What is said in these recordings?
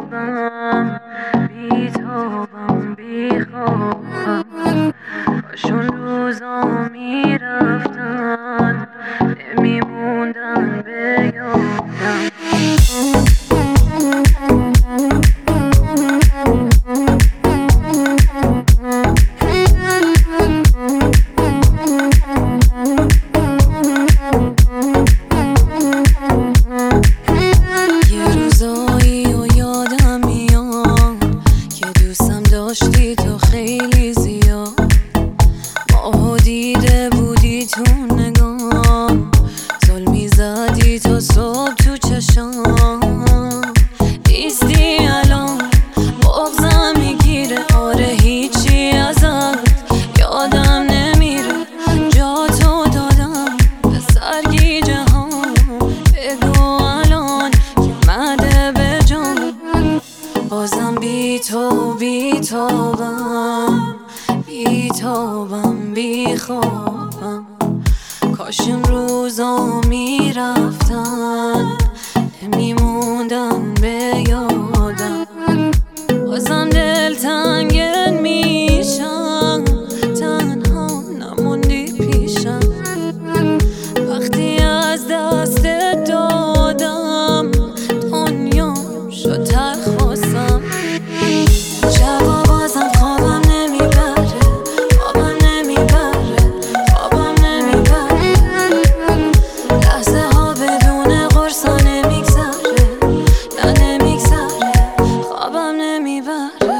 بیتابم بیتابم بیخوابم. کاش اون روزا میرفتن نمیموندن به یادم. داشتی تو خیلی زیاد، ماهو دیده بودی تو نگام، ظلمی زدی تا صبح تو چشام. نیستی الان بغضم میگیره، آره هیچی ازت یادم نمیره. جا تو دادم به سرگی جهان، بگو الان که مده به جان. بازم بی تو بیتابم بیتابم بیخوابم. کاش این روزا میرفتن نمیموندن به یادم. بازم دلتنگت میشم، تنها نموندی پیشم. وقتی از دست دادم دنیا شد تلخ واسم. شبا بازم خوابم نمیبره، خوابم نمیبره، خوابم نمیبره. لحظه ها بدون قرصا نمیگذره، نه نمیگذره، خوابم نمیبره.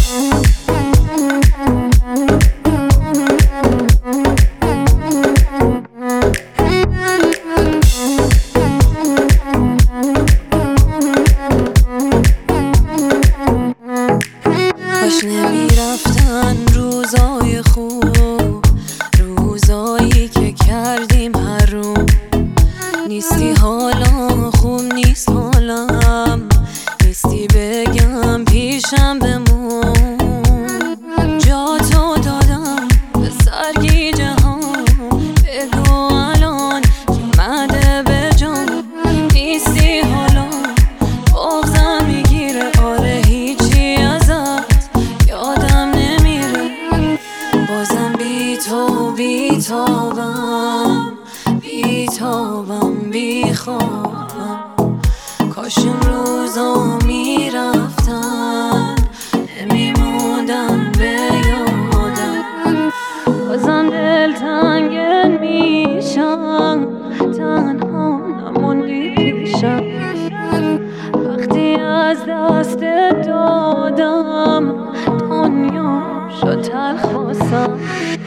کاش نمیرفتن روزای خوب، روزایی که کردیم حروم. نیستی حالا خوب نیست حالم، نیستی بگم پیشم بمون. جا تو دادم به سرگی جهان، بگو الان که مده به جان. نیستی حالا بغضم میگیره، آره هیچی ازت یادم نمیره. بازم بی تو بیتابم بیتابم بیخوابم. کاش این روزا میرفتن نمیموندن به یادم. بازم دلتنگت میشم، تنها نموندی پیشم. وقتی از دست دادم دنیا شد تلخ واسم.